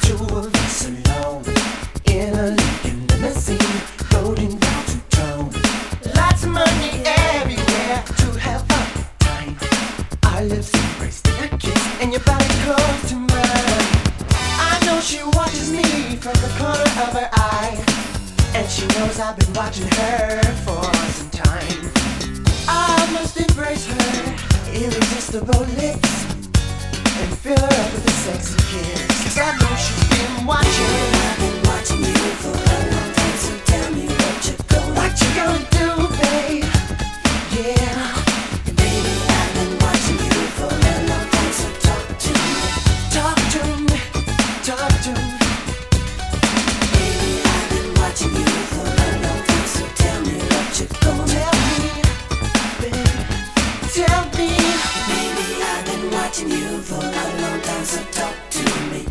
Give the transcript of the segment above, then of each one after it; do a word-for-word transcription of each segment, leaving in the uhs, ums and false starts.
two of us alone in a Lincoln limousine, floating down to town. Lots of money everywhere to have a time. Our lips embraced in a kiss, and your body close to mine. I know she watches me from the corner of her eye, and she knows I've been watching her for some time. I must embrace her irresistible lips and fill her up with a sexy kiss. 'Cause I know she's been watching. I've been watching you for a long time, so tell me what you're gonna What you gonna do, babe? Yeah. And baby, I've been watching you for a long time, so talk to me. Talk to me, talk to me. Baby, I've been watching you for a long time, so tell me what you're gonna Tell me, baby, tell me. Baby, I've been watching you for a long time, so talk to me.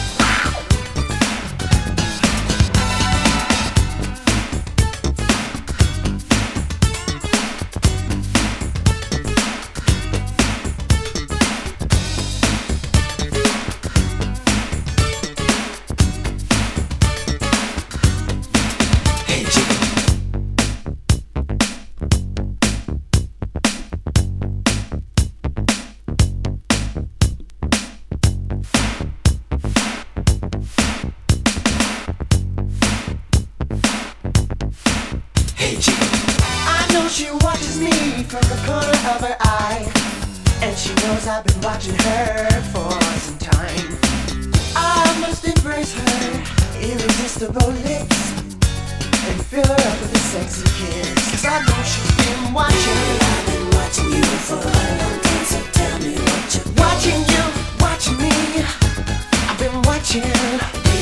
Hey, chicken. Hey, chicken. I know she watches me from the corner of her eye, and she knows I've been watching her for some time. I must embrace her irresistible lips and fill her up with a sexy kiss. 'Cause I know she's been watching. I've been watching you for a long time, so tell me what you're Watching you, watching me. I've been watching.